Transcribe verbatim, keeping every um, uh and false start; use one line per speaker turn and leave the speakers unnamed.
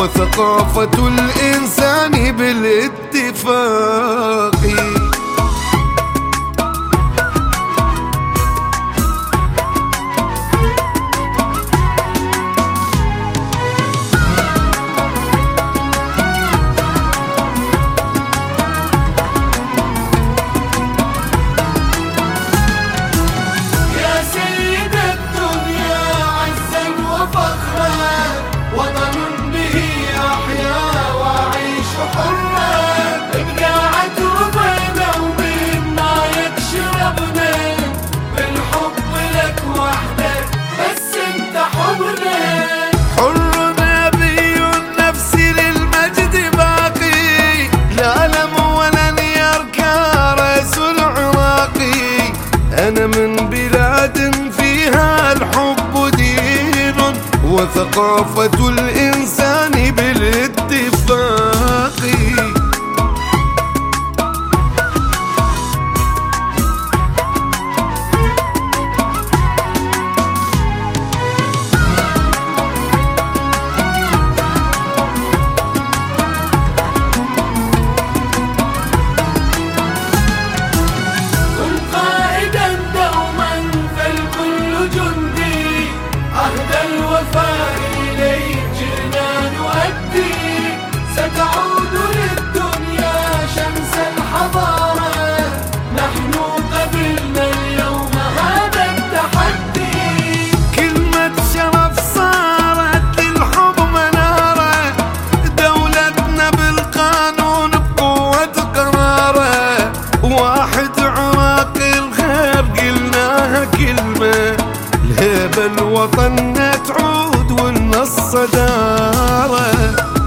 وثقافة الإنسان بالاتفاق. أنا من بلاد فيها الحب دين وثقافة الإنسان بالاتفاق.
ستعود للدنيا شمس الحضارة، نحن قبلنا اليوم هذا التحدي.
كلمة شرف صارت للحب منارة، دولتنا بالقانون بقوة قرارة، واحد عراق الخير قلناها كلمة، الهيبة الوطن تعود ولنا الصدارة.